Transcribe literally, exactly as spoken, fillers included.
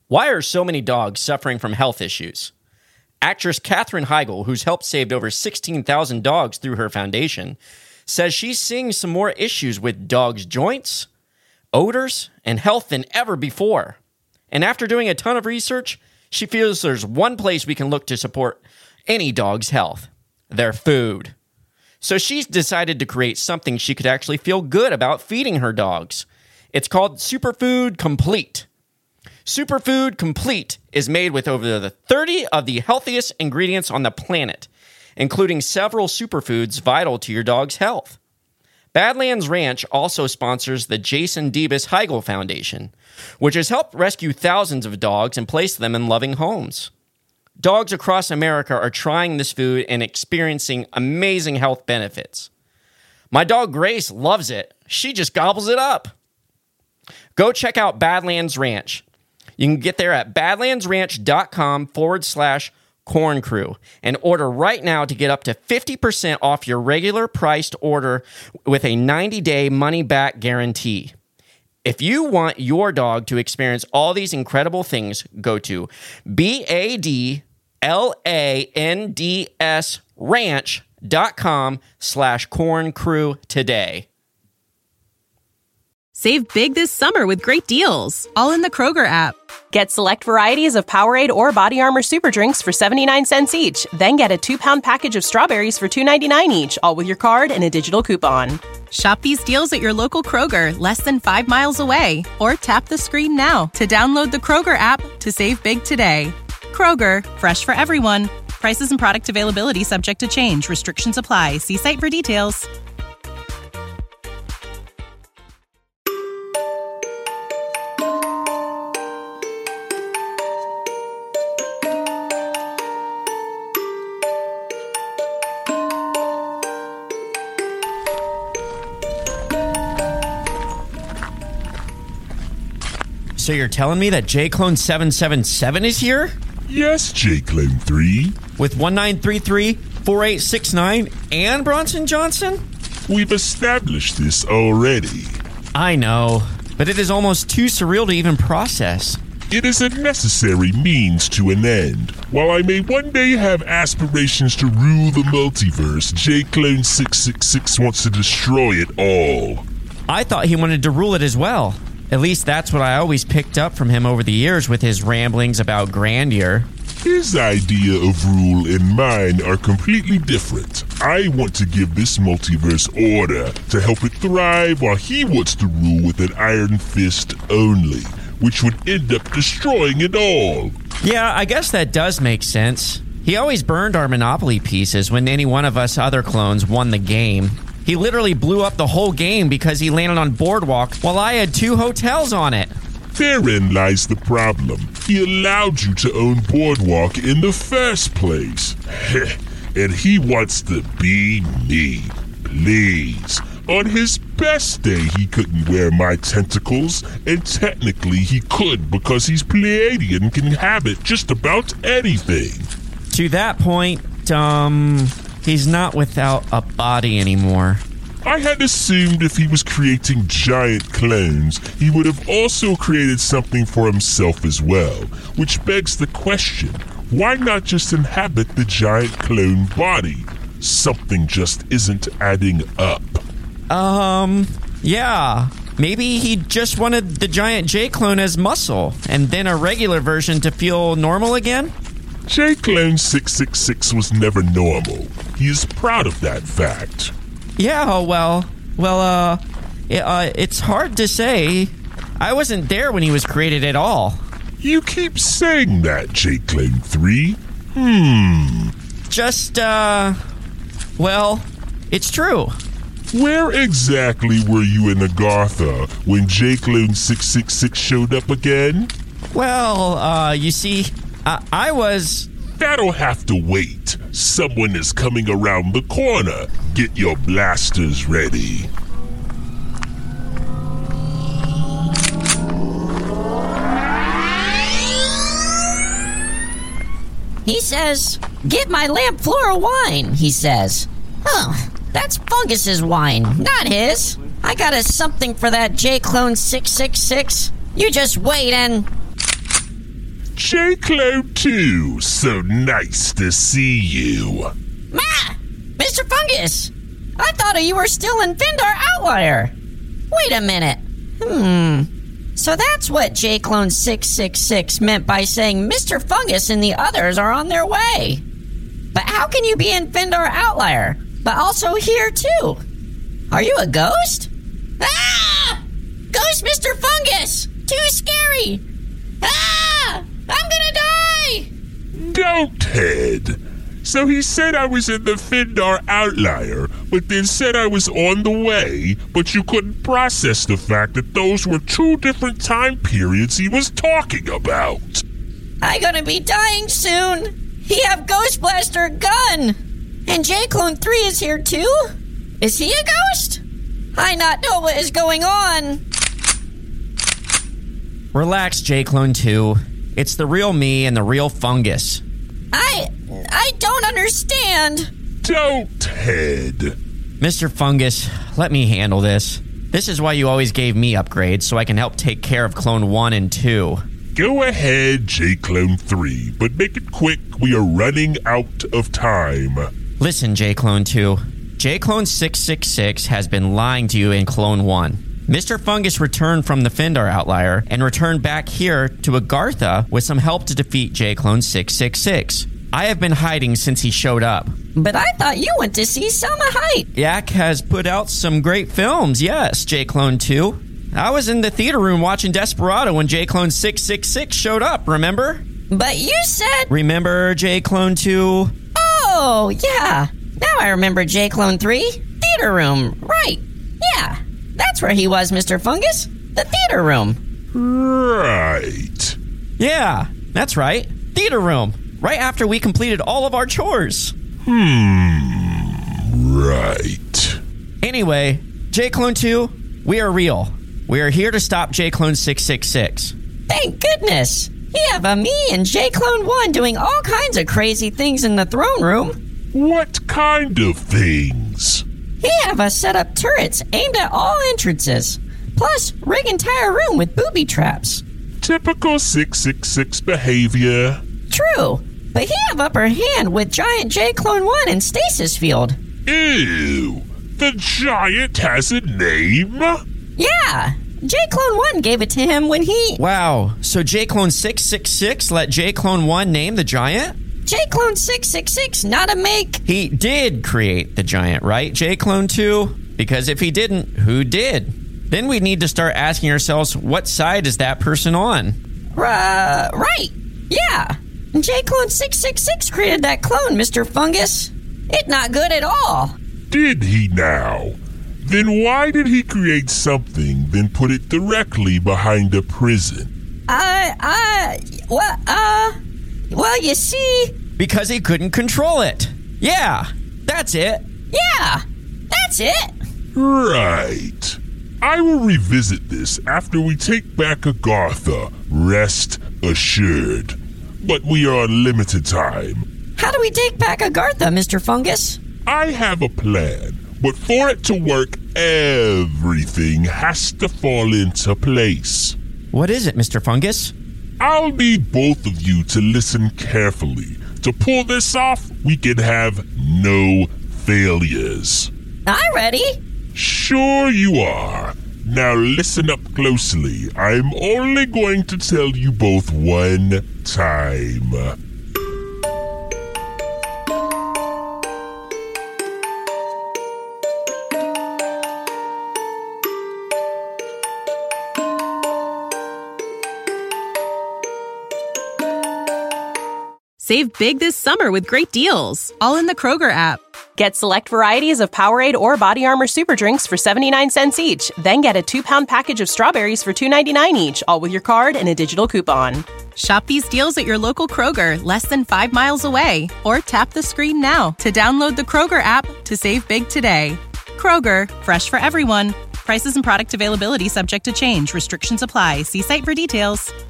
Why are so many dogs suffering from health issues? Actress Katherine Heigl, who's helped save over sixteen thousand dogs through her foundation, says she's seeing some more issues with dogs' joints, odors, and health than ever before. And after doing a ton of research, she feels there's one place we can look to support any dog's health: their food. So she's decided to create something she could actually feel good about feeding her dogs. It's called Superfood Complete. Superfood Complete is made with over the thirty of the healthiest ingredients on the planet, including several superfoods vital to your dog's health. Badlands Ranch also sponsors the Jason Debus Heigl Foundation, which has helped rescue thousands of dogs and place them in loving homes. Dogs across America are trying this food and experiencing amazing health benefits. My dog Grace loves it. She just gobbles it up. Go check out Badlands Ranch. You can get there at badlandsranch.com forward slash corn crew and order right now to get up to fifty percent off your regular priced order with a ninety-day money-back guarantee. If you want your dog to experience all these incredible things, go to B-A-D-L-A-N-D-S ranch.com slash corn crew today. Save big this summer with great deals, all in the Kroger app. Get select varieties of Powerade or Body Armor Super Drinks for seventy-nine cents each. Then get a two-pound package of strawberries for two ninety-nine each, all with your card and a digital coupon. Shop these deals at your local Kroger, less than five miles away. Or tap the screen now to download the Kroger app to save big today. Kroger, fresh for everyone. Prices and product availability subject to change. Restrictions apply. See site for details. So you're telling me that J Clone seven seven seven is here? Yes, J Clone three. With one nine three three, four eight six nine and Bronson Johnson? We've established this already. I know, but it is almost too surreal to even process. It is a necessary means to an end. While I may one day have aspirations to rule the multiverse, J Clone six six six wants to destroy it all. I thought he wanted to rule it as well. At least that's what I always picked up from him over the years with his ramblings about grandeur. His idea of rule and mine are completely different. I want to give this multiverse order to help it thrive, while he wants to rule with an iron fist only, which would end up destroying it all. Yeah, I guess that does make sense. He always burned our Monopoly pieces when any one of us other clones won the game. He literally blew up the whole game because he landed on Boardwalk while I had two hotels on it. Therein lies the problem. He allowed you to own Boardwalk in the first place. And he wants to be me. Please. On his best day, he couldn't wear my tentacles, and technically he could because he's Pleiadian and can inhabit just about anything. To that point, um... he's not without a body anymore. I had assumed if he was creating giant clones, he would have also created something for himself as well. Which begs the question, why not just inhabit the giant clone body? Something just isn't adding up. Um, yeah. Maybe he just wanted the giant J-clone as muscle, and then a regular version to feel normal again? J Clone six six six was never normal. He is proud of that fact. Yeah, well, well, uh, it, uh, it's hard to say. I wasn't there when he was created at all. You keep saying that, J Clone three. Hmm. Just, uh, well, it's true. Where exactly were you in Agartha when J Clone six six six showed up again? Well, uh, you see... Uh, I was... That'll have to wait. Someone is coming around the corner. Get your blasters ready. He says, "Get my lamp Flora wine," he says. Oh, that's Fungus's wine, not his. I got a something for that J Clone six six six. You just wait and... J-Clone two, so nice to see you. Ma! Mister Fungus! I thought you were still in Findar Outlier. Wait a minute. Hmm. So that's what J-Clone six six six meant by saying Mister Fungus and the others are on their way. But how can you be in Findar Outlier, but also here too? Are you a ghost? Ah! Ghost Mister Fungus! Too scary! Ah! I'm gonna die! Don't, Ted. So he said I was in the Findar Outlier, but then said I was on the way, but you couldn't process the fact that those were two different time periods he was talking about. I gonna be dying soon. He have Ghost Blaster gun. And J-Clone three is here too? Is he a ghost? I not know what is going on. Relax, J-Clone two. It's the real me and the real Fungus. I... I don't understand. Don't, Ted. Mister Fungus, let me handle this. This is why you always gave me upgrades, so I can help take care of Clone one and two. Go ahead, J-Clone three, but make it quick. We are running out of time. Listen, J-Clone two. J-Clone six six six has been lying to you in Clone one. Mister Fungus returned from the Findar Outlier and returned back here to Agartha with some help to defeat J-Clone six six six. I have been hiding since he showed up. But I thought you went to see Selma Hayek. Yak has put out some great films, yes, J-Clone two. I was in the theater room watching Desperado when J-Clone six six six showed up, remember? But you said... Remember J-Clone two? Oh, yeah. Now I remember J-Clone three. Theater room, right. Yeah, that's where he was, Mister Fungus. The theater room. Right. Yeah, that's right. Theater room. Right after we completed all of our chores. Hmm. Right. Anyway, J-Clone two, we are real. We are here to stop J-Clone six six six. Thank goodness. He have a me and J-Clone one doing all kinds of crazy things in the throne room. What kind of things? He have us set up turrets aimed at all entrances. Plus, rig entire room with booby traps. Typical six six six behavior. True. But he have upper hand with Giant J-Clone one and Stasis Field. Ew! The Giant has a name? Yeah! J-Clone one gave it to him when he... Wow, so J-Clone six six six let J-Clone one name the Giant? J-Clone six six six not a make... He did create the Giant, right, J-Clone two? Because if he didn't, who did? Then we need to start asking ourselves, what side is that person on? Uh, right. Yeah. J-Clone six six six created that clone, Mister Fungus. It not good at all. Did he now? Then why did he create something, then put it directly behind a prison? I, I, well, uh, well, you see... Because he couldn't control it. Yeah, that's it. Yeah, that's it. Right. I will revisit this after we take back Agartha, rest assured. But we are on limited time. How do we take back Agartha, Mister Fungus? I have a plan, but for it to work, everything has to fall into place. What is it, Mister Fungus? I'll need both of you to listen carefully. To pull this off, we can have no failures. I'm ready. Sure you are. Now listen up closely. I'm only going to tell you both one time. Save big this summer with great deals, all in the Kroger app. Get select varieties of Powerade or Body Armor Super Drinks for seventy-nine cents each. Then get a two-pound package of strawberries for two ninety-nine each, all with your card and a digital coupon. Shop these deals at your local Kroger, less than five miles away. Or tap the screen now to download the Kroger app to save big today. Kroger, fresh for everyone. Prices and product availability subject to change. Restrictions apply. See site for details.